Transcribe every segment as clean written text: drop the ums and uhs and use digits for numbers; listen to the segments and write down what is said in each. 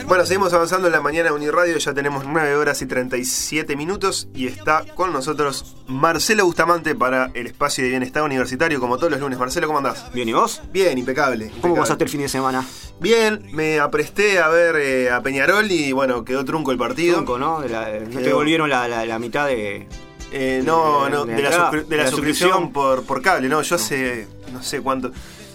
Bueno, seguimos avanzando en la mañana de Uniradio, ya tenemos 9 horas y 37 minutos y está con nosotros Marcelo Bustamante para el espacio de bienestar universitario, como todos los lunes. Marcelo, ¿cómo andás? Bien, ¿y vos? Bien, impecable. ¿Cómo pasaste el fin de semana? Bien, me apresté a ver a Peñarol y bueno, quedó trunco el partido. Trunco, ¿no? No te volvieron la mitad de... de la suscripción por cable, ¿no? Yo hace no sé cuánto,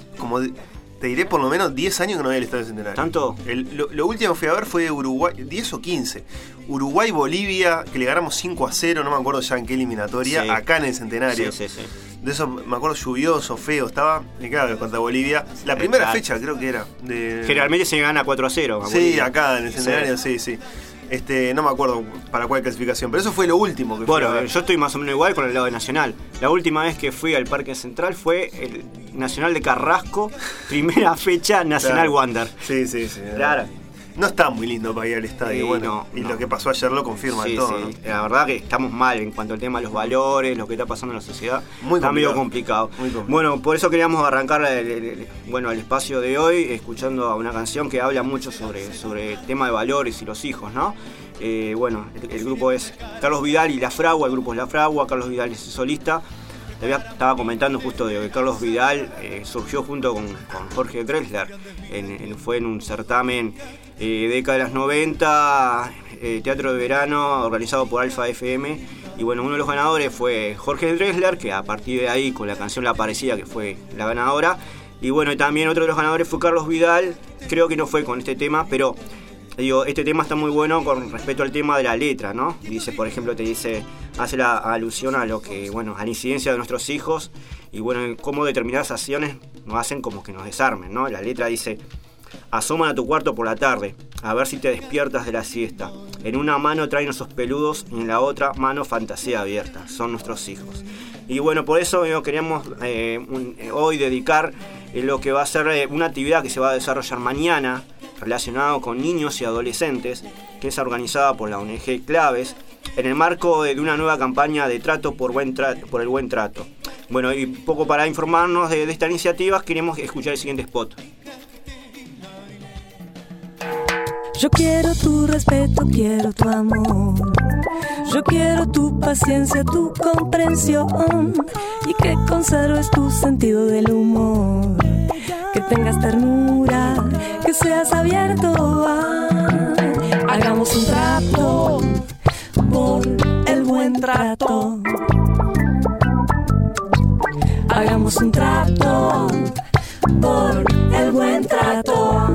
te diré por lo menos 10 años que no veía el Estadio Centenario. ¿Tanto? Lo último que fui a ver fue Uruguay, 10 o 15. Uruguay-Bolivia, que le ganamos 5-0, no me acuerdo ya en qué eliminatoria, sí, acá en el Centenario. Sí. De eso me acuerdo, lluvioso, feo, estaba, claro, contra Bolivia. La primera fecha creo que era. Generalmente se gana 4-0. Sí, acá en el Centenario, sí. No me acuerdo para cuál clasificación, pero eso fue lo último que fui a ver. Yo estoy más o menos igual con el lado de Nacional. La última vez que fui al Parque Central fue el Nacional de Carrasco, primera fecha Nacional Wander. Sí. Claro. No está muy lindo para ir al estadio, lo que pasó ayer lo confirma todo. Sí. ¿No? La verdad que estamos mal en cuanto al tema de los valores, lo que está pasando en la sociedad. Está medio complicado. Bueno, por eso queríamos arrancar el espacio de hoy escuchando a una canción que habla mucho sobre el tema de valores y los hijos, ¿no? El grupo es Carlos Vidal y La Fragua, el grupo es La Fragua, Carlos Vidal es solista. Estaba comentando justo de que Carlos Vidal surgió junto con Jorge Drexler, fue en un certamen década de los 90, teatro de verano organizado por Alfa FM, y uno de los ganadores fue Jorge Drexler, que a partir de ahí con la canción La Parecida, que fue la ganadora, y también otro de los ganadores fue Carlos Vidal. Creo que no fue con este tema, pero este tema está muy bueno con respecto al tema de la letra, ¿no? Dice, por ejemplo, hace la alusión a lo que, a la incidencia de nuestros hijos y cómo determinadas acciones nos hacen como que nos desarmen, ¿no? La letra dice: asoman a tu cuarto por la tarde, a ver si te despiertas de la siesta. En una mano traen esos peludos y en la otra mano fantasía abierta. Son nuestros hijos. Y por eso queríamos hoy dedicar lo que va a ser una actividad que se va a desarrollar mañana, relacionado con niños y adolescentes, que es organizada por la ONG Claves, en el marco de una nueva campaña de trato por el buen trato. Y poco para informarnos de esta iniciativa, queremos escuchar el siguiente spot. Yo quiero tu respeto, quiero tu amor. Yo quiero tu paciencia, tu comprensión, y que conserves tu sentido del humor. Que tengas ternura, que seas abierto hagamos un trato por el buen trato. Hagamos un trato por el buen trato.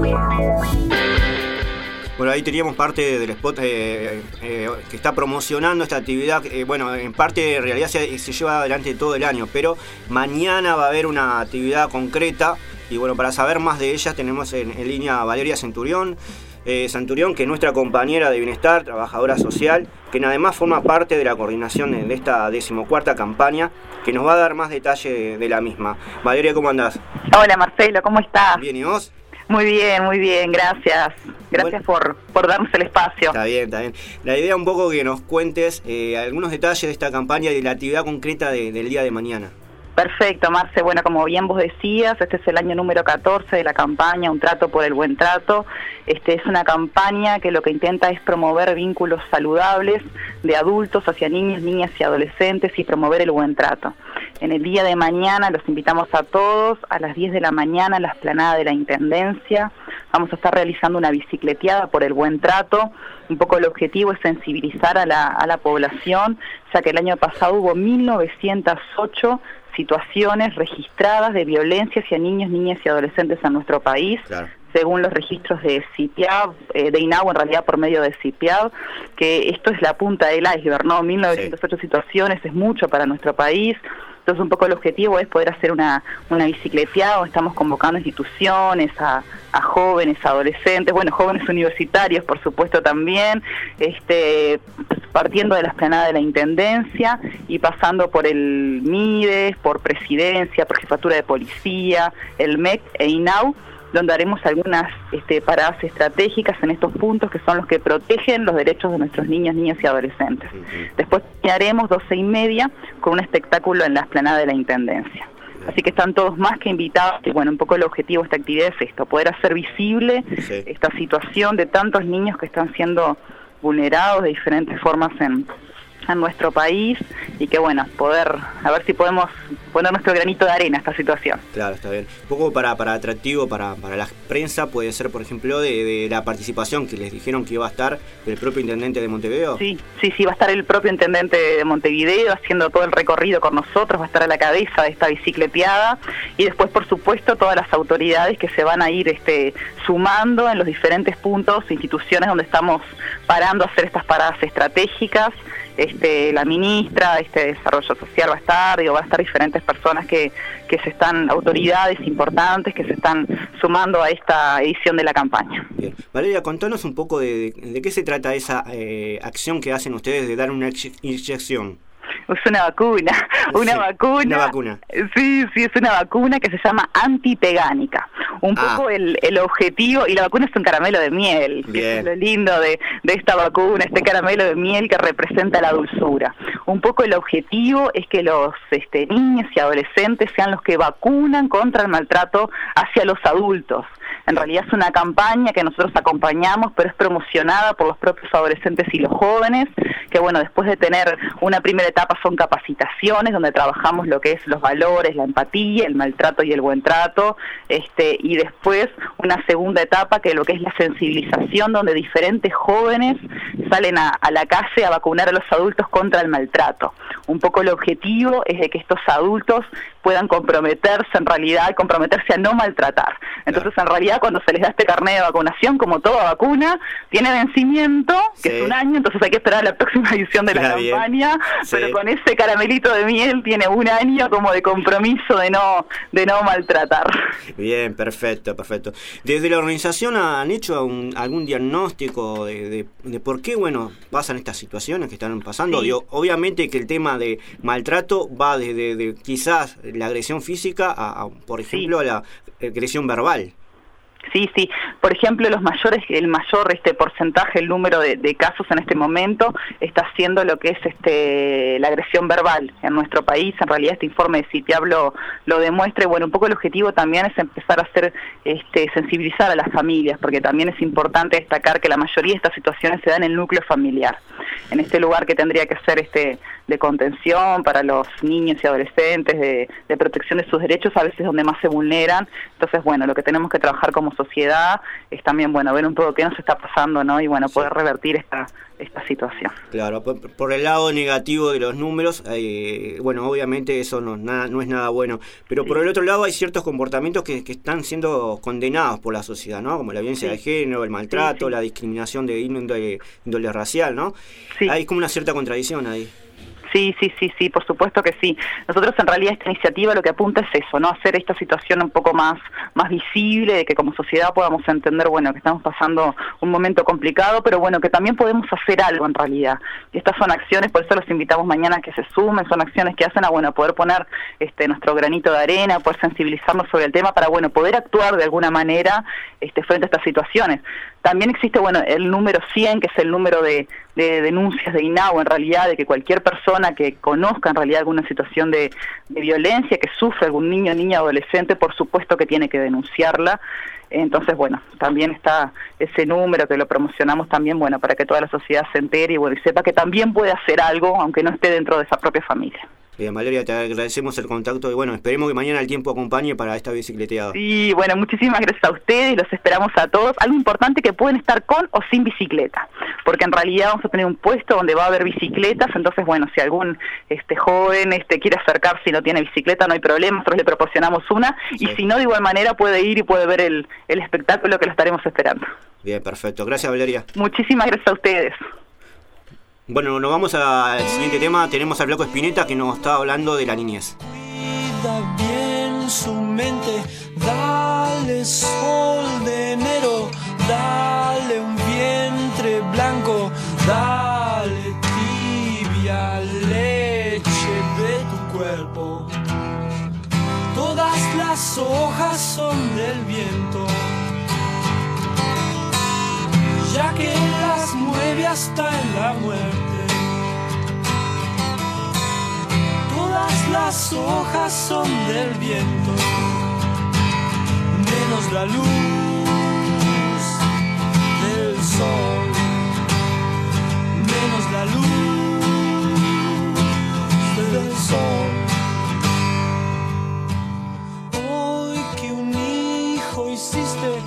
Ahí teníamos parte del spot que está promocionando esta actividad. En parte, en realidad se lleva adelante todo el año, pero mañana va a haber una actividad concreta. Y para saber más de ella tenemos en línea a Valeria Centurión, que es nuestra compañera de bienestar, trabajadora social, que además forma parte de la coordinación de esta 14ª campaña, que nos va a dar más detalle de la misma. Valeria, ¿cómo andás? Hola Marcelo, ¿cómo estás? Bien, ¿y vos? Muy bien, gracias. Gracias por darnos el espacio. Está bien. La idea un poco que nos cuentes algunos detalles de esta campaña y de la actividad concreta del día de mañana. Perfecto, Marce. Como bien vos decías, este es el año número 14 de la campaña Un Trato por el Buen Trato. Es una campaña que lo que intenta es promover vínculos saludables de adultos hacia niños, niñas y adolescentes y promover el buen trato. En el día de mañana los invitamos a todos a las 10 de la mañana en la explanada de la Intendencia. Vamos a estar realizando una bicicleteada por el buen trato. Un poco el objetivo es sensibilizar a la población, ya que el año pasado hubo 1908 situaciones registradas de violencia hacia niños, niñas y adolescentes en nuestro país. Claro. Según los registros de CIPIAB, de INAU en realidad por medio de CIPIAB, que esto es la punta del iceberg, ¿no? 1908 situaciones es mucho para nuestro país. Entonces un poco el objetivo es poder hacer una bicicleteada donde estamos convocando instituciones, a jóvenes, adolescentes, jóvenes universitarios por supuesto también, partiendo de la explanada de la Intendencia y pasando por el MIDES, por Presidencia, por Jefatura de Policía, el MEC e INAU, donde haremos algunas paradas estratégicas en estos puntos que son los que protegen los derechos de nuestros niños, niñas y adolescentes. Después terminaremos 12:30 con un espectáculo en la explanada de la Intendencia. Así que están todos más que invitados. Y bueno, un poco el objetivo de esta actividad es esto, poder hacer visible esta situación de tantos niños que están siendo vulnerados de diferentes formas en nuestro país, y que bueno, poder a ver si podemos poner nuestro granito de arena a esta situación. Claro, está bien. Un poco para atractivo para la prensa puede ser, por ejemplo, de la participación que les dijeron que iba a estar del propio intendente de Montevideo. Sí, va a estar el propio intendente de Montevideo haciendo todo el recorrido con nosotros, va a estar a la cabeza de esta bicicleteada, y después, por supuesto, todas las autoridades que se van a ir sumando en los diferentes puntos, instituciones donde estamos parando a hacer estas paradas estratégicas. La ministra de Desarrollo Social va a estar, van a estar diferentes personas que se están, autoridades importantes que se están sumando a esta edición de la campaña. Bien. Valeria, contanos un poco de qué se trata esa acción que hacen ustedes de dar una inyección. Es una vacuna, Una vacuna. Sí, es una vacuna que se llama antitegánica. Un poco el objetivo, y la vacuna es un caramelo de miel, que es lo lindo de esta vacuna, este caramelo de miel que representa la dulzura. Un poco el objetivo es que los niños y adolescentes sean los que vacunan contra el maltrato hacia los adultos. En realidad es una campaña que nosotros acompañamos, pero es promocionada por los propios adolescentes y los jóvenes, que bueno, después de tener una primera etapa son capacitaciones donde trabajamos lo que es los valores, la empatía, el maltrato y el buen trato, y después una segunda etapa que lo que es la sensibilización, donde diferentes jóvenes salen a la calle a vacunar a los adultos contra el maltrato. Un poco el objetivo es de que estos adultos puedan comprometerse a no maltratar. Entonces, en realidad, cuando se les da este carnet de vacunación, como toda vacuna, tiene vencimiento, que es 1 año, entonces hay que esperar a la próxima edición de la campaña, pero con ese caramelito de miel tiene 1 año como de compromiso de no maltratar. Bien, perfecto. Desde la organización han hecho algún diagnóstico de por qué, pasan estas situaciones que están pasando. Sí. Obviamente que el tema de maltrato va desde quizás la agresión física por ejemplo, a la agresión verbal. Sí. Por ejemplo, el mayor porcentaje, el número de casos en este momento está siendo lo que es la agresión verbal en nuestro país. En realidad este informe de CIPIAB lo demuestra. Y bueno, un poco el objetivo también es empezar a hacer sensibilizar a las familias, porque también es importante destacar que la mayoría de estas situaciones se dan en el núcleo familiar, en este lugar que tendría que ser de contención para los niños y adolescentes, de protección de sus derechos, a veces donde más se vulneran. Entonces, bueno, lo que tenemos que trabajar como sociedad es también, ver un poco qué nos está pasando, ¿no? Y poder revertir esta situación. Claro, por el lado negativo de los números, obviamente eso no es nada bueno, pero por el otro lado hay ciertos comportamientos que están siendo condenados por la sociedad, ¿no? Como la violencia de género, el maltrato, la discriminación de índole racial, ¿no? Sí. Hay como una cierta contradicción ahí. Sí, por supuesto que sí. Nosotros en realidad esta iniciativa lo que apunta es eso, ¿no? Hacer esta situación un poco más visible, de que como sociedad podamos entender, que estamos pasando un momento complicado, pero que también podemos hacer algo en realidad. Y estas son acciones, por eso los invitamos mañana a que se sumen, son acciones que hacen a poder poner nuestro granito de arena, poder sensibilizarnos sobre el tema para poder actuar de alguna manera frente a estas situaciones. También existe el número 100, que es el número de denuncias de INAU, en realidad, de que cualquier persona que conozca en realidad alguna situación de violencia, que sufre algún niño, niña, adolescente, por supuesto que tiene que denunciarla. Entonces, también está ese número que lo promocionamos también, para que toda la sociedad se entere y sepa que también puede hacer algo, aunque no esté dentro de esa propia familia. Bien, Valeria, te agradecemos el contacto y esperemos que mañana el tiempo acompañe para esta bicicleteada. Sí, muchísimas gracias a ustedes, los esperamos a todos. Algo importante, que pueden estar con o sin bicicleta, porque en realidad vamos a tener un puesto donde va a haber bicicletas. Entonces, si algún joven quiere acercarse y no tiene bicicleta, no hay problema, nosotros le proporcionamos una, y si no, de igual manera puede ir y puede ver el espectáculo, que lo estaremos esperando. Bien, perfecto. Gracias, Valeria. Muchísimas gracias a ustedes. Bueno, nos vamos al siguiente tema. Tenemos al Flaco Spinetta, que nos está hablando de la niñez. Cuida bien su mente, dale sol de enero, dale un vientre blanco, dale tibia leche de tu cuerpo. Todas las hojas son del viento, ya que las mueve hasta en la muerte. Todas Todas las hojas son del viento, menos la luz del sol, menos la luz del sol. Hoy que un hijo hiciste,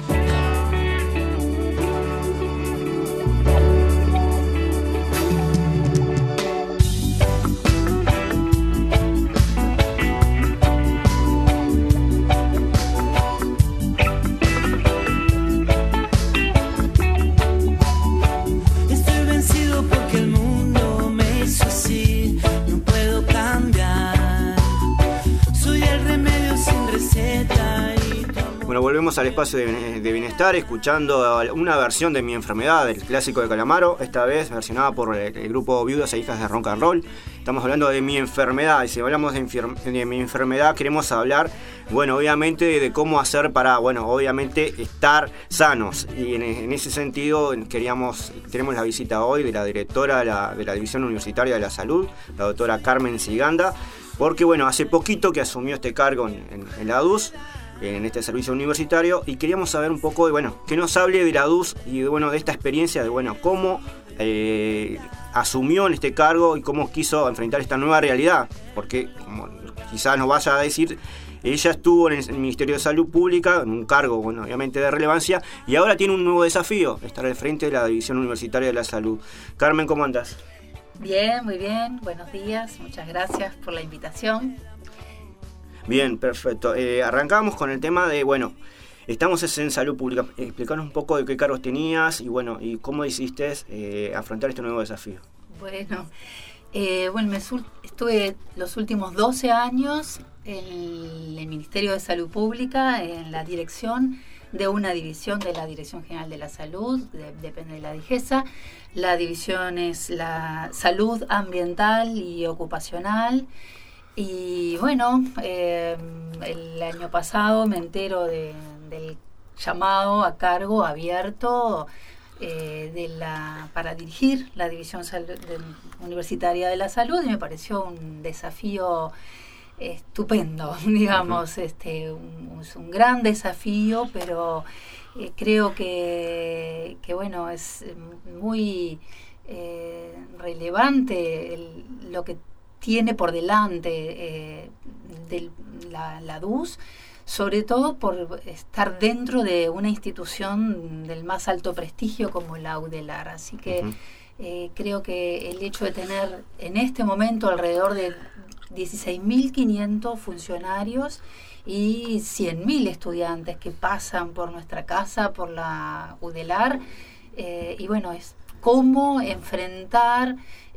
Bueno, volvemos al espacio de bienestar, escuchando una versión de Mi Enfermedad, del clásico de Calamaro, esta vez versionada por el grupo Viudas e Hijas de Rock and Roll. Estamos hablando de Mi Enfermedad, y si hablamos de Mi Enfermedad queremos hablar, bueno, obviamente de cómo hacer para, bueno, obviamente estar sanos. Y en ese sentido tenemos la visita hoy de la directora de la División Universitaria de la Salud, la doctora Carmen Siganda, porque, bueno, hace poquito que asumió este cargo en la DUS, en este servicio universitario, y queríamos saber un poco de, bueno, que nos hable de la DUS y de, bueno, de esta experiencia de, bueno, cómo asumió en este cargo y cómo quiso enfrentar esta nueva realidad, porque como quizás nos vaya a decir, ella estuvo en el Ministerio de Salud Pública, en un cargo, bueno, obviamente de relevancia, y ahora tiene un nuevo desafío, estar al frente de la División Universitaria de la Salud. Carmen, ¿cómo andás? Bien, muy bien, buenos días, muchas gracias por la invitación. Bien, perfecto. Arrancamos con el tema de, bueno, estamos en salud pública. Explícanos un poco de qué cargos tenías y, bueno, y cómo hiciste afrontar este nuevo desafío. Bueno, estuve los últimos 12 años en el Ministerio de Salud Pública, en la dirección de una división de la Dirección General de la Salud, depende de la DIGESA. La división es la salud ambiental y ocupacional. Y bueno, el año pasado me entero del llamado a cargo abierto para dirigir la División Universitaria de la Salud, y me pareció un desafío estupendo, digamos. Es un gran desafío, pero creo que bueno, es muy relevante lo que tiene por delante de la DUS, sobre todo por estar dentro de una institución del más alto prestigio como la UDELAR. Así que creo que el hecho de tener en este momento alrededor de 16.500 funcionarios y 100.000 estudiantes que pasan por nuestra casa, por la UDELAR, y bueno, es cómo enfrentar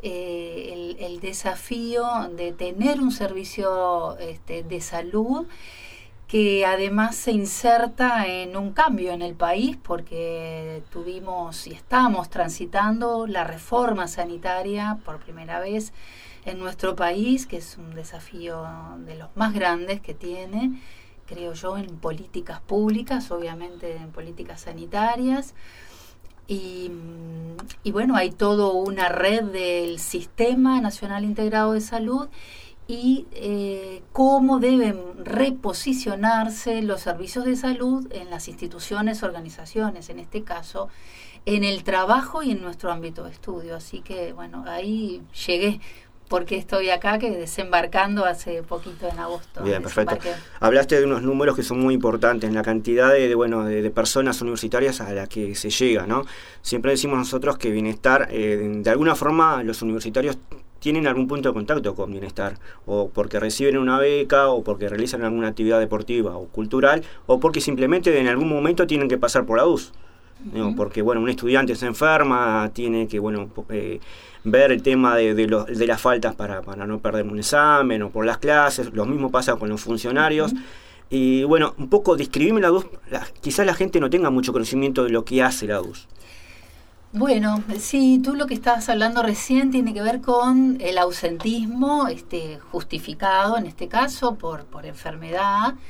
el desafío de tener un servicio de salud que además se inserta en un cambio en el país, porque tuvimos y estamos transitando la reforma sanitaria por primera vez en nuestro país, que es un desafío de los más grandes que tiene, creo yo, en políticas públicas, obviamente en políticas sanitarias. Y bueno, hay toda una red del Sistema Nacional Integrado de Salud y cómo deben reposicionarse los servicios de salud en las instituciones, organizaciones, en este caso, en el trabajo y en nuestro ámbito de estudio. Así que, bueno, ahí llegué, porque estoy acá, que desembarcando hace poquito en agosto. Bien, perfecto. Hablaste de unos números que son muy importantes, en la cantidad de personas universitarias a las que se llega, ¿no? Siempre decimos nosotros que bienestar, de alguna forma los universitarios tienen algún punto de contacto con bienestar, o porque reciben una beca, o porque realizan alguna actividad deportiva o cultural, o porque simplemente en algún momento tienen que pasar por la DUS. ¿No? Porque, bueno, un estudiante se enferma, tiene que, bueno, ver el tema de las faltas para no perder un examen, o por las clases. Lo mismo pasa con los funcionarios. Y, bueno, un poco describime la DUS. Quizás la gente no tenga mucho conocimiento de lo que hace la DUS. Bueno, sí, tú lo que estabas hablando recién tiene que ver con el ausentismo justificado, en este caso, por enfermedad.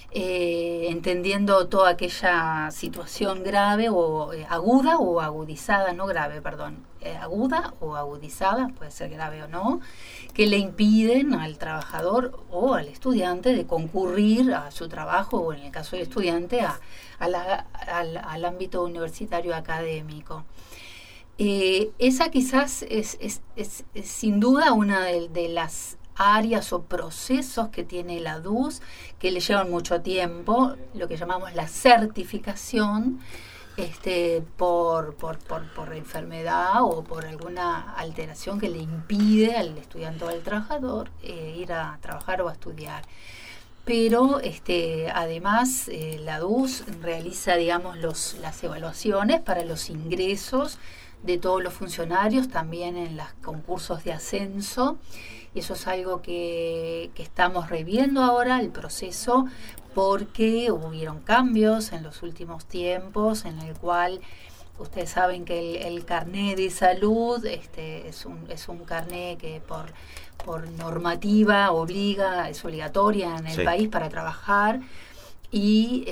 entendiendo toda aquella situación grave o aguda o agudizada, no grave, perdón, aguda o agudizada, puede ser grave o no, que le impiden al trabajador o al estudiante de concurrir a su trabajo, o en el caso del estudiante al ámbito universitario académico. Esa quizás es sin duda una de las áreas o procesos que tiene la DUS, que le llevan mucho tiempo, lo que llamamos la certificación, por enfermedad o por alguna alteración que le impide al estudiante o al trabajador ir a trabajar o a estudiar. Pero además la DUS realiza, digamos, las evaluaciones para los ingresos de todos los funcionarios, también en los concursos de ascenso. Eso es algo que estamos reviendo ahora, el proceso, porque hubieron cambios en los últimos tiempos, en el cual ustedes saben que el carné de salud es un carné que por normativa es obligatoria en el país para trabajar. Y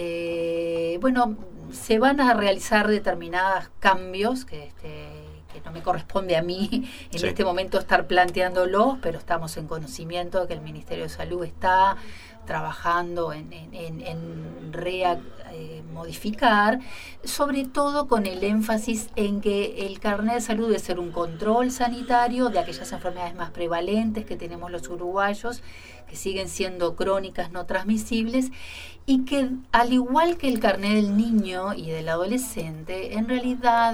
se van a realizar determinados cambios que no me corresponde a mí en este momento estar planteándolos, pero estamos en conocimiento de que el Ministerio de Salud está trabajando en modificar, sobre todo con el énfasis en que el carnet de salud debe ser un control sanitario de aquellas enfermedades más prevalentes que tenemos los uruguayos, que siguen siendo crónicas no transmisibles, y que al igual que el carnet del niño y del adolescente, en realidad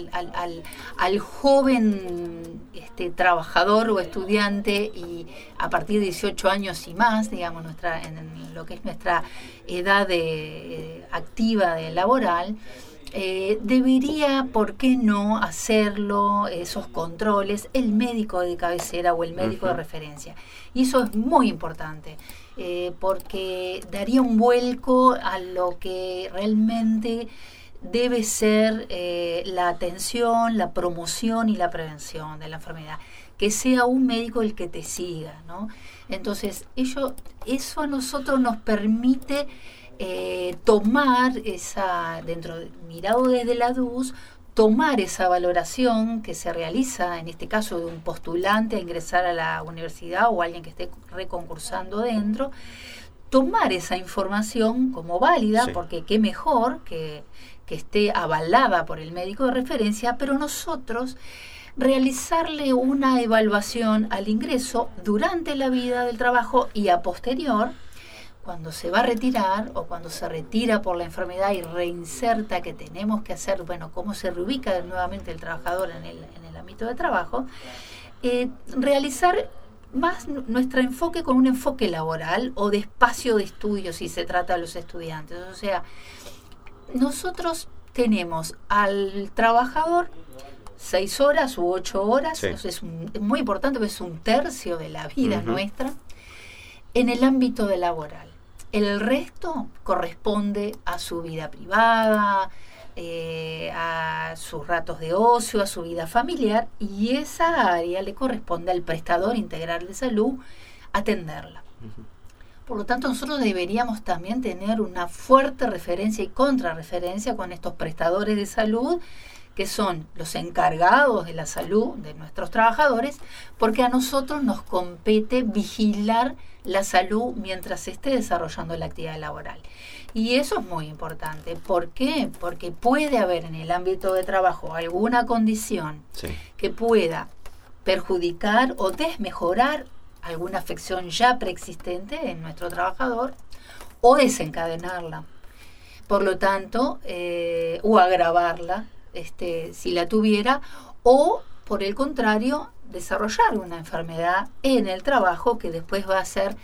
al joven trabajador o estudiante, y a partir de 18 años y más, digamos, en lo que es nuestra edad activa de laboral, debería, ¿por qué no hacerlo, esos controles, el médico de cabecera o el médico de referencia? Y eso es muy importante, porque daría un vuelco a lo que realmente debe ser la atención, la promoción y la prevención de la enfermedad, que sea un médico el que te siga, ¿no? Entonces, eso a nosotros nos permite tomar mirado desde la DUS, tomar esa valoración que se realiza, en este caso de un postulante a ingresar a la universidad o alguien que esté reconcursando dentro, tomar esa información como válida, porque qué mejor que esté avalada por el médico de referencia, pero nosotros realizarle una evaluación al ingreso durante la vida del trabajo y a posterior, cuando se va a retirar o cuando se retira por la enfermedad y reinserta, que tenemos que hacer, cómo se reubica nuevamente el trabajador en el ámbito de trabajo, realizar más nuestro enfoque con un enfoque laboral o de espacio de estudio si se trata de los estudiantes. O sea, nosotros tenemos al trabajador 6 horas u 8 horas, eso es muy importante, porque es un tercio de la vida nuestra, en el ámbito de laboral. El resto corresponde a su vida privada, a sus ratos de ocio, a su vida familiar, y esa área le corresponde al prestador integral de salud atenderla. Por lo tanto, nosotros deberíamos también tener una fuerte referencia y contrarreferencia con estos prestadores de salud, que son los encargados de la salud de nuestros trabajadores, porque a nosotros nos compete vigilar la salud mientras se esté desarrollando la actividad laboral. Y eso es muy importante. ¿Por qué? Porque puede haber en el ámbito de trabajo alguna condición que pueda perjudicar o desmejorar alguna afección ya preexistente en nuestro trabajador, o desencadenarla. Por lo tanto, o agravarla, si la tuviera, o por el contrario, desarrollar una enfermedad en el trabajo que después va a ser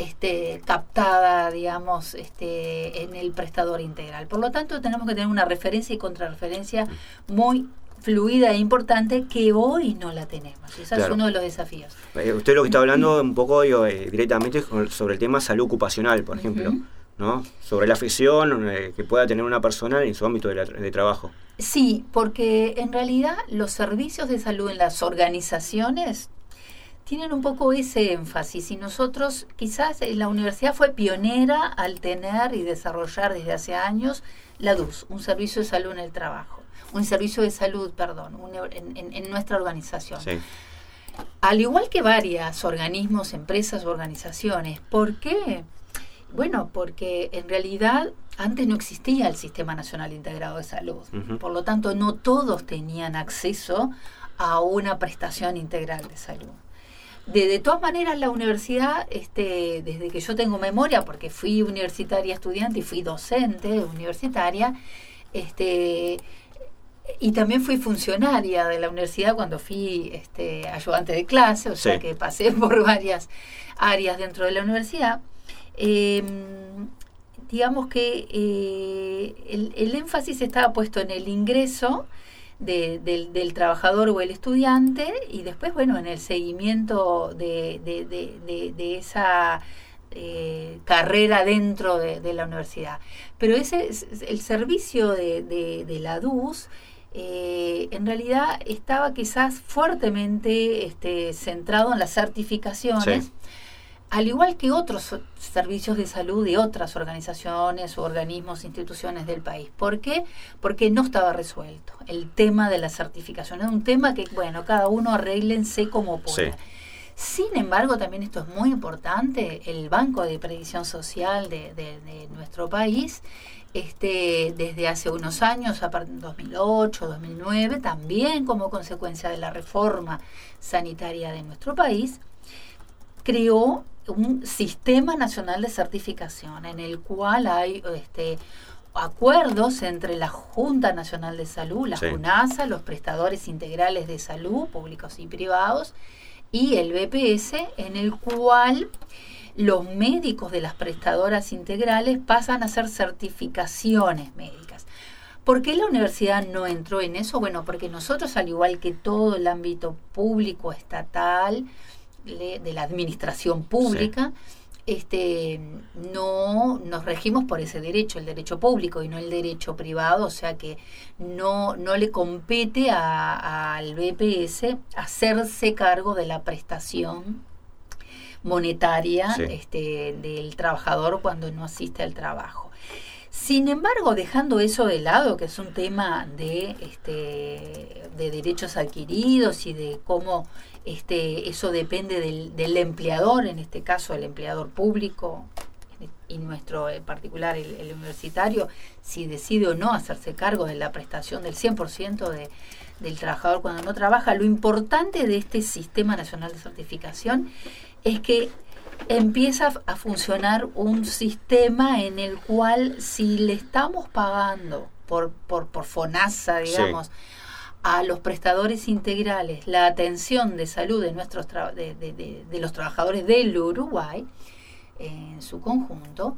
captada, digamos, en el prestador integral. Por lo tanto, tenemos que tener una referencia y contrarreferencia muy fluida e importante, que hoy no la tenemos. Ese es uno de los desafíos. Usted lo que está hablando un poco directamente sobre el tema salud ocupacional, por ejemplo, ¿no? Sobre la afección que pueda tener una persona en su ámbito de trabajo. Sí, porque en realidad los servicios de salud en las organizaciones tienen un poco ese énfasis, y nosotros quizás la universidad fue pionera al tener y desarrollar desde hace años la DUS, un servicio de salud en el trabajo, un servicio de salud, perdón, en nuestra organización. Sí. Al igual que varios organismos, empresas o organizaciones. ¿Por qué? Bueno, porque en realidad antes no existía el Sistema Nacional Integrado de Salud. Por lo tanto, no todos tenían acceso a una prestación integral de salud. De todas maneras, la universidad, desde que yo tengo memoria, porque fui universitaria estudiante y fui docente universitaria, y también fui funcionaria de la universidad cuando fui ayudante de clase, o sea que pasé por varias áreas dentro de la universidad. Digamos que el énfasis estaba puesto en el ingreso del trabajador o el estudiante, y después, bueno, en el seguimiento de esa carrera dentro de la universidad. Pero el servicio de la DUS en realidad estaba quizás fuertemente centrado en las certificaciones, al igual que otros servicios de salud de otras organizaciones o organismos, instituciones del país. ¿Por qué? Porque no estaba resuelto el tema de la certificación. Es un tema que, bueno, cada uno arréglense como pueda. Sin embargo, también esto es muy importante, el Banco de Previsión Social de nuestro país, desde hace unos años, a partir de 2008, 2009, también como consecuencia de la reforma sanitaria de nuestro país, creó un sistema nacional de certificación en el cual hay acuerdos entre la Junta Nacional de Salud, la JUNASA, los prestadores integrales de salud, públicos y privados, y el BPS, en el cual los médicos de las prestadoras integrales pasan a hacer certificaciones médicas. ¿Por qué la universidad no entró en eso? Bueno, porque nosotros, al igual que todo el ámbito público, estatal, de la administración pública, no nos regimos por ese derecho, el derecho público, y no el derecho privado, o sea que no le compete al BPS hacerse cargo de la prestación monetaria del trabajador cuando no asiste al trabajo. Sin embargo, dejando eso de lado, que es un tema de derechos adquiridos y de cómo eso depende del empleador, en este caso el empleador público, y nuestro en particular el universitario, si decide o no hacerse cargo de la prestación del 100% del trabajador cuando no trabaja. Lo importante de este Sistema Nacional de Certificación es que empieza a funcionar un sistema en el cual, si le estamos pagando por FONASA, digamos, a los prestadores integrales la atención de salud de nuestros de los trabajadores del Uruguay en su conjunto,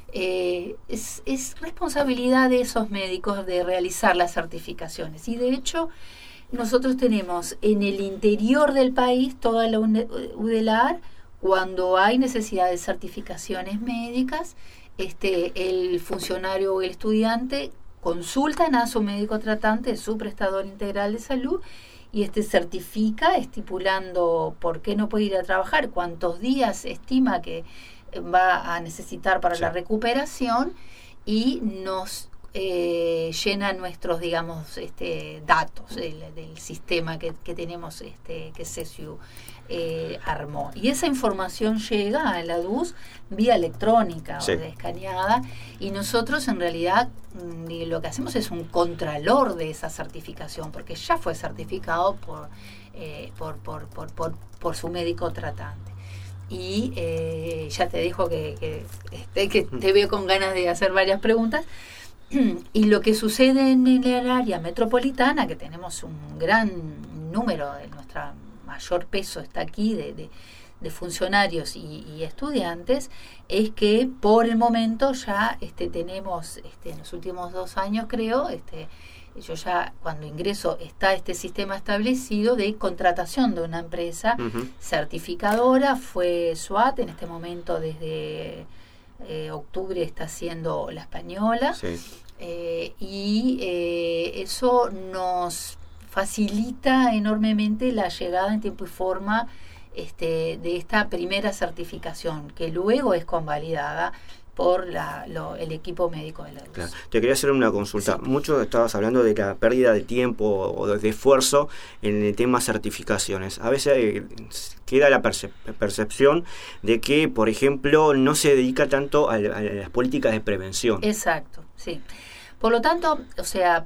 es responsabilidad de esos médicos de realizar las certificaciones. Y de hecho, nosotros tenemos en el interior del país toda la UDELAR. Cuando hay necesidad de certificaciones médicas, el funcionario o el estudiante consultan a su médico tratante, su prestador integral de salud, y certifica estipulando por qué no puede ir a trabajar, cuántos días estima que va a necesitar para la recuperación, y nos llena nuestros, digamos, datos del sistema que tenemos, que CESIU armó. Y esa información llega a la DUS vía electrónica o escaneada, y nosotros en realidad lo que hacemos es un contralor de esa certificación, porque ya fue certificado por su médico tratante. Y ya te dejo que te veo con ganas de hacer varias preguntas. Y lo que sucede en el área metropolitana, que tenemos un gran número, de nuestra mayor peso está aquí de funcionarios y estudiantes, es que por el momento ya tenemos, en los últimos 2 años creo, yo ya cuando ingreso está este sistema establecido de contratación de una empresa certificadora. Fue SWAT, en este momento desde octubre está siendo la española, y eso nos facilita enormemente la llegada en tiempo y forma de esta primera certificación, que luego es convalidada por el equipo médico de la DUS. Claro. Te quería hacer una consulta. Sí. Mucho estabas hablando de la pérdida de tiempo o de esfuerzo en el tema certificaciones. A veces queda la percepción de que, por ejemplo, no se dedica tanto a las políticas de prevención. Exacto, sí. Por lo tanto, o sea,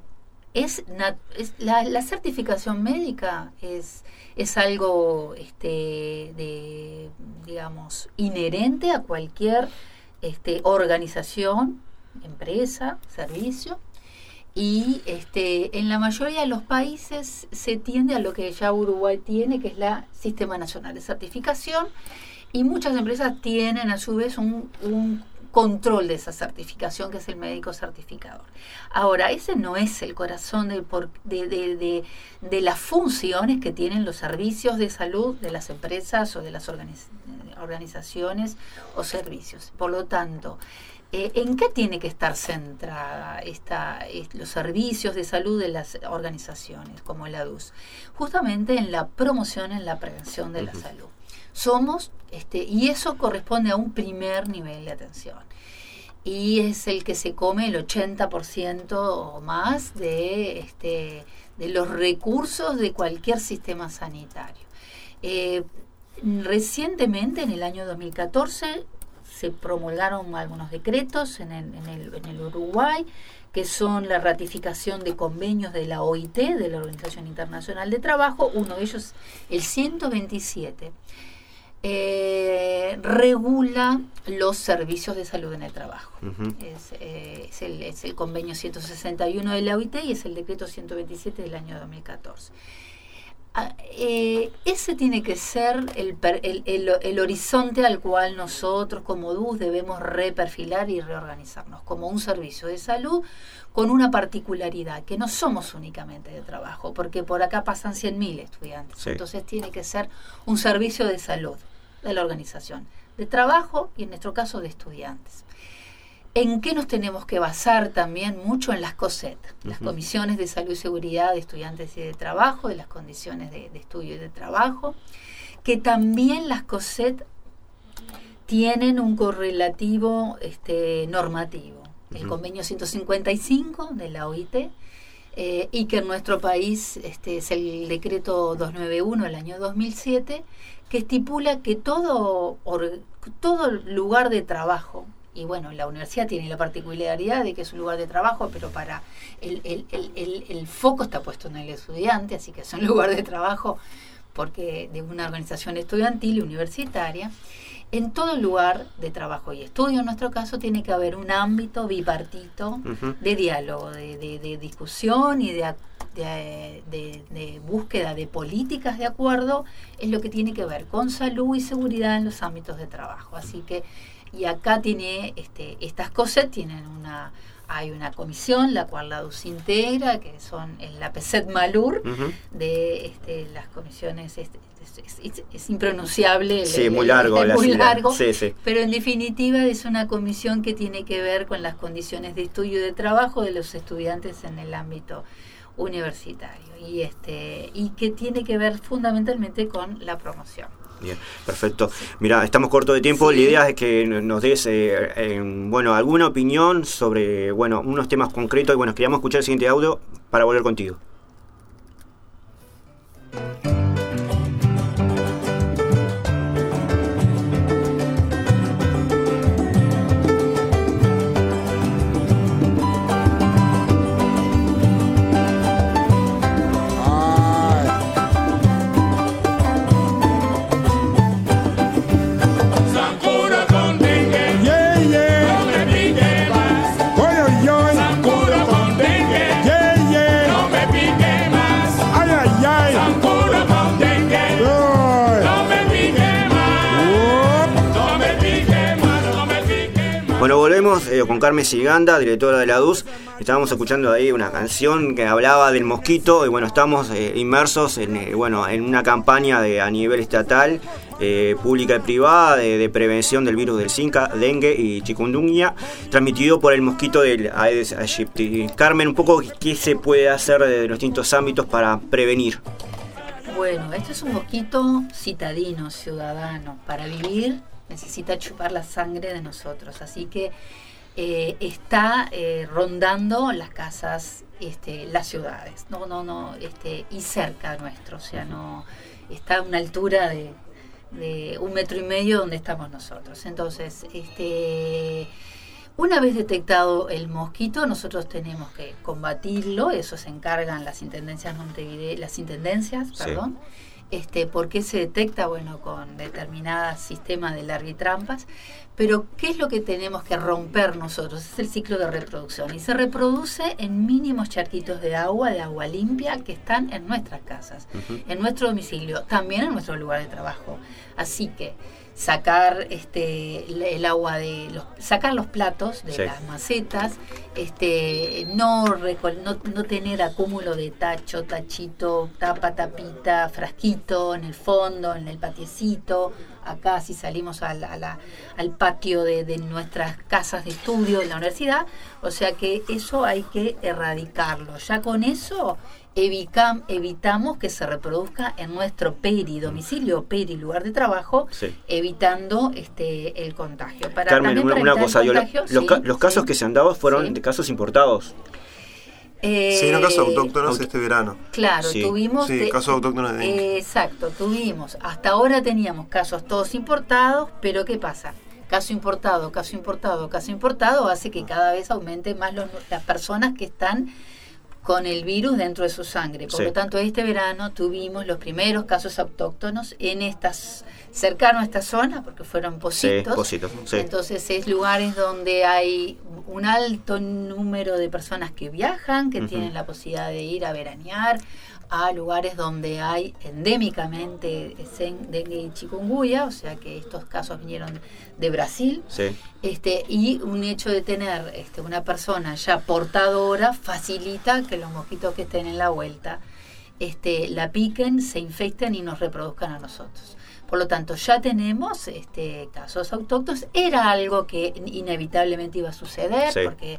la certificación médica es algo digamos, inherente a cualquier organización, empresa, servicio, y en la mayoría de los países se tiende a lo que ya Uruguay tiene, que es la Sistema Nacional de Certificación, y muchas empresas tienen a su vez un control de esa certificación, que es el médico certificador. Ahora, ese no es el corazón de las funciones que tienen los servicios de salud de las empresas o de las organizaciones o servicios. Por lo tanto, ¿en qué tiene que estar centrada los servicios de salud de las organizaciones como la DUS? Justamente en la promoción, en la prevención de la salud. Somos, y eso corresponde a un primer nivel de atención. Y es el que se come el 80% o más de los recursos de cualquier sistema sanitario. Recientemente, en el año 2014, se promulgaron algunos decretos en el Uruguay, que son la ratificación de convenios de la OIT, de la Organización Internacional de Trabajo. Uno de ellos, el 127, regula los servicios de salud en el trabajo. Uh-huh. Es el convenio 161 de la OIT y es el decreto 127 del año 2014. Ese tiene que ser el horizonte al cual nosotros como DUS debemos reperfilar y reorganizarnos como un servicio de salud, con una particularidad, que no somos únicamente de trabajo, porque por acá pasan 100.000 estudiantes. Sí. Entonces tiene que ser un servicio de salud de la organización, de trabajo y en nuestro caso de estudiantes. ¿En qué nos tenemos que basar también mucho? En las COSET, las comisiones de salud y seguridad de estudiantes y de trabajo, de las condiciones de estudio y de trabajo, que también las COSET tienen un correlativo normativo. El convenio 155 de la OIT, y que en nuestro país es el decreto 291 del año 2007, que estipula que todo lugar de trabajo, y bueno, la universidad tiene la particularidad de que es un lugar de trabajo, pero para el foco está puesto en el estudiante, así que es un lugar de trabajo porque de una organización estudiantil y universitaria. En todo lugar de trabajo y estudio, en nuestro caso, tiene que haber un ámbito bipartito de diálogo, de discusión y de búsqueda de políticas de acuerdo, es lo que tiene que ver con salud y seguridad en los ámbitos de trabajo. Así que, y acá tiene estas cosas, hay una comisión la cual la DUS integra, que son la PESET Malur, de las comisiones, es impronunciable, sí, muy largo, es muy largo, sí. Pero en definitiva es una comisión que tiene que ver con las condiciones de estudio y de trabajo de los estudiantes en el ámbito universitario y que tiene que ver fundamentalmente con la promoción. Bien, perfecto. Mira, estamos cortos de tiempo. Sí. La idea es que nos des alguna opinión sobre unos temas concretos. Y queríamos escuchar el siguiente audio para volver contigo. Bueno, volvemos con Carmen Siganda, directora de la DUS. Estábamos escuchando ahí una canción que hablaba del mosquito y estamos inmersos en una campaña a nivel estatal, pública y privada, de prevención del virus del Zika, dengue y chikungunya, transmitido por el mosquito del Aedes aegypti. Carmen, un poco, ¿qué se puede hacer desde los distintos ámbitos para prevenir? Bueno, esto es un mosquito citadino, ciudadano. Para vivir necesita chupar la sangre de nosotros, así que está rondando las casas, las ciudades, y cerca nuestro, o sea, no está a una altura de 1,5 metros donde estamos nosotros. Entonces, una vez detectado el mosquito, nosotros tenemos que combatirlo, eso se encargan las intendencias perdón. ¿Por qué se detecta? Bueno, con determinados sistemas de largitrampas. Pero, ¿qué es lo que tenemos que romper nosotros? Es el ciclo de reproducción. Y se reproduce en mínimos charquitos de agua limpia, que están en nuestras casas, en nuestro domicilio, también en nuestro lugar de trabajo. Así que sacar el agua sacar los platos de las macetas, no tener acúmulo de tachito, tapita, frasquito en el fondo, en el patiecito. Acá si salimos al patio de nuestras casas de estudio de la universidad, o sea que eso hay que erradicarlo. Ya con eso evitamos que se reproduzca en nuestro domicilio, lugar de trabajo, evitando el contagio. Carmen, una cosa, los casos que se han dado fueron de casos importados. No casos autóctonos este verano. Claro, tuvimos... casos autóctonos de dengue. Exacto, tuvimos. Hasta ahora teníamos casos todos importados, pero ¿qué pasa? Caso importado hace que cada vez aumente más las personas que están con el virus dentro de su sangre. Por lo tanto, este verano tuvimos los primeros casos autóctonos cercano a esta zona, porque fueron Pocitos. Entonces, es lugares donde hay un alto número de personas que viajan, que tienen la posibilidad de ir a veranear, a lugares donde hay endémicamente dengue y chikungunya, o sea que estos casos vinieron de Brasil, y un hecho de tener una persona ya portadora facilita que los mosquitos que estén en la vuelta la piquen, se infecten y nos reproduzcan a nosotros. Por lo tanto, ya tenemos casos autóctonos. Era algo que inevitablemente iba a suceder, porque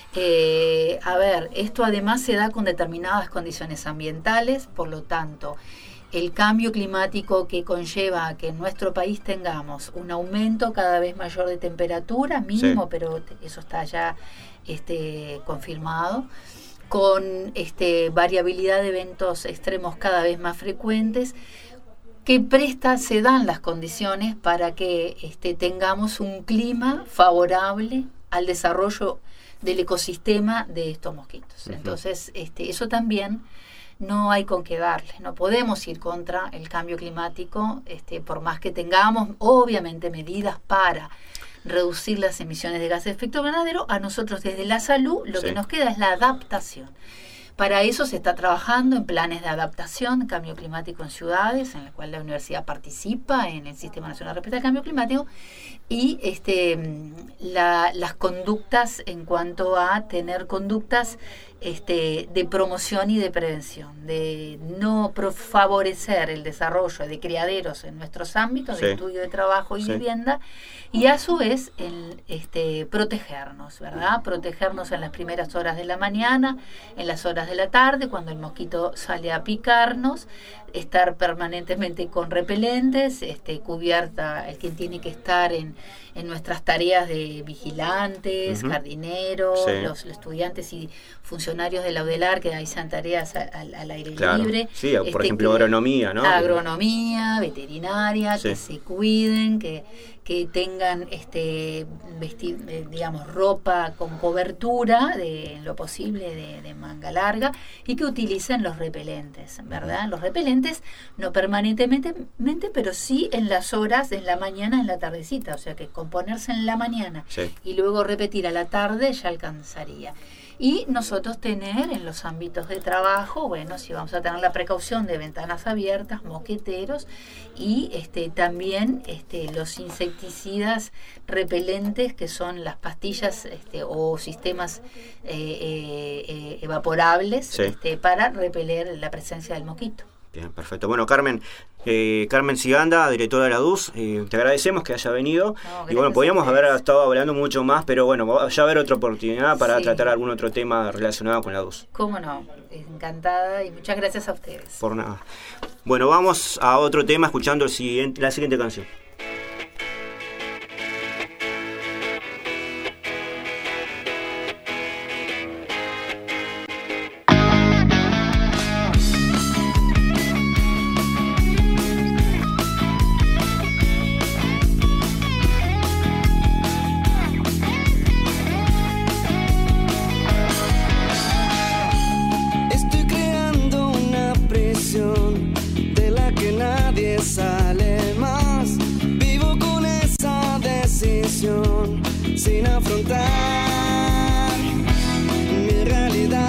esto además se da con determinadas condiciones ambientales. Por lo tanto, el cambio climático que conlleva a que en nuestro país tengamos un aumento cada vez mayor de temperatura, mínimo, pero eso está ya confirmado, con variabilidad de eventos extremos cada vez más frecuentes, que se dan las condiciones para que tengamos un clima favorable al desarrollo del ecosistema de estos mosquitos. Entonces, eso también no hay con qué darle. No podemos ir contra el cambio climático, por más que tengamos, obviamente, medidas para reducir las emisiones de gases de efecto invernadero. A nosotros desde la salud lo que nos queda es la adaptación. Para eso se está trabajando en planes de adaptación, cambio climático en ciudades, en la cual la universidad participa en el Sistema Nacional de Respuesta al Cambio Climático, y las conductas en cuanto a tener conductas de promoción y de prevención, de no favorecer el desarrollo de criaderos en nuestros ámbitos de estudio, de trabajo y vivienda, y a su vez protegernos, ¿verdad? Protegernos en las primeras horas de la mañana, en las horas de la tarde, cuando el mosquito sale a picarnos, estar permanentemente con repelentes, cubierta el que tiene que estar en nuestras tareas de vigilantes, jardineros, los estudiantes y funcionarios de la UDELAR que hacen tareas al aire libre. Sí, por ejemplo, agronomía, ¿no? Agronomía, veterinaria, que se cuiden, que tengan ropa con cobertura en lo posible de manga larga, y que utilicen los repelentes, ¿verdad? Los repelentes no permanentemente, pero sí en las horas, en la mañana, en la tardecita, o sea que con ponerse en la mañana y luego repetir a la tarde ya alcanzaría. Y nosotros tener en los ámbitos de trabajo, si vamos a tener la precaución de ventanas abiertas, mosqueteros, y también los insecticidas repelentes, que son las pastillas o sistemas evaporables para repeler la presencia del mosquito. Bien, perfecto. Bueno, Carmen Ciganda, directora de la DUS, te agradecemos que haya venido. Y bueno, podríamos haber estado hablando mucho más, pero bueno, ya haber otra oportunidad para tratar algún otro tema relacionado con la DUS. Cómo no, encantada y muchas gracias a ustedes. Por nada. Bueno, vamos a otro tema escuchando la siguiente canción. Sale más, vivo con esa decisión, sin afrontar mi realidad.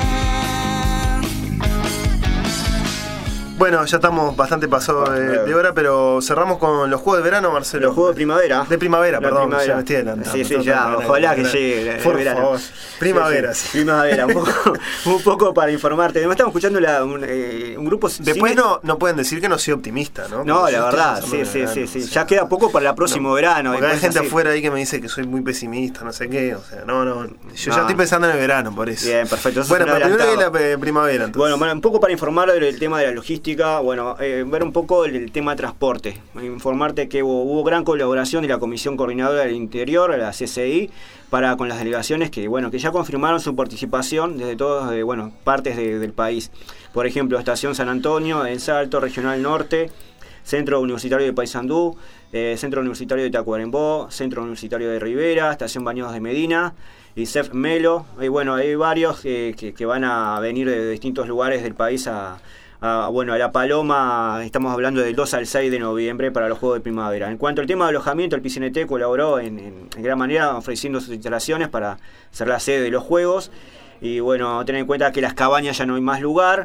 Bueno, ya estamos bastante pasados de hora, pero cerramos con los juegos de verano, Marcelo. Los juegos de primavera. De primavera, perdón, ya me estoy adelantando. Sí, ya, ojalá que llegue el verano. Favor. Primavera, sí. Primavera, un poco para informarte. Además estamos escuchando un grupo... Después no pueden decir que no soy optimista, ¿no? No, la verdad, sí. Ya queda poco para el próximo verano. Porque hay gente afuera ahí que me dice que soy muy pesimista, no sé qué, o sea, no. Yo ya estoy pensando en el verano, por eso. Bien, perfecto. Bueno, pero primero la primavera, entonces. Bueno, un poco para informar del tema de la logística, ver un poco el tema de transporte. Informarte que hubo gran colaboración de la Comisión Coordinadora del Interior, la CCI, con las delegaciones que ya confirmaron su participación desde todas partes del país. Por ejemplo, Estación San Antonio, El Salto, Regional Norte, Centro Universitario de Paysandú, Centro Universitario de Tacuarembó, Centro Universitario de Rivera, Estación Bañados de Medina, y CEF Melo. Hay varios que van a venir de distintos lugares del país a La Paloma. Estamos hablando del 2 al 6 de noviembre para los Juegos de Primavera. En cuanto al tema de alojamiento, el PCNT colaboró en gran manera ofreciendo sus instalaciones para ser la sede de los Juegos. Y tener en cuenta que las cabañas ya no hay más lugar,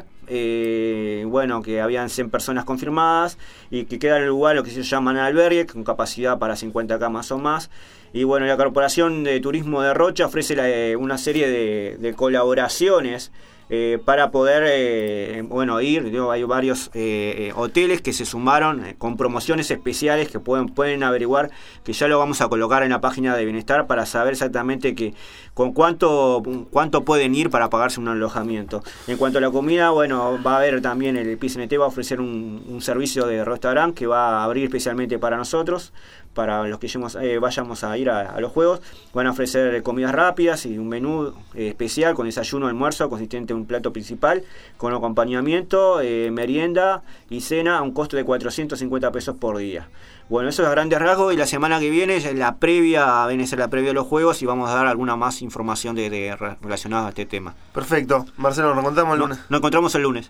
que habían 100 personas confirmadas y que queda en el lugar lo que se llama albergue, con capacidad para 50 camas o más. Y la Corporación de Turismo de Rocha ofrece una serie de colaboraciones para poder ir. Hay varios hoteles que se sumaron con promociones especiales que pueden averiguar, que ya lo vamos a colocar en la página de Bienestar para saber exactamente con cuánto pueden ir para pagarse un alojamiento. En cuanto a la comida, va a haber también el PCNT va a ofrecer un servicio de restaurante que va a abrir especialmente para nosotros, para los que vayamos a ir a los Juegos. Van a ofrecer comidas rápidas y un menú especial con desayuno, almuerzo, consistente en un plato principal, con acompañamiento, merienda y cena a un costo de 450 pesos por día. Eso es a grandes rasgos, y la semana que viene viene a ser la previa de los Juegos y vamos a dar alguna más información relacionada a este tema. Perfecto. Marcelo, nos encontramos el lunes. Nos encontramos el lunes.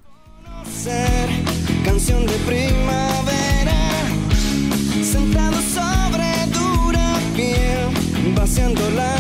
Canción de primavera, sentado sobre dura piel, vaciando la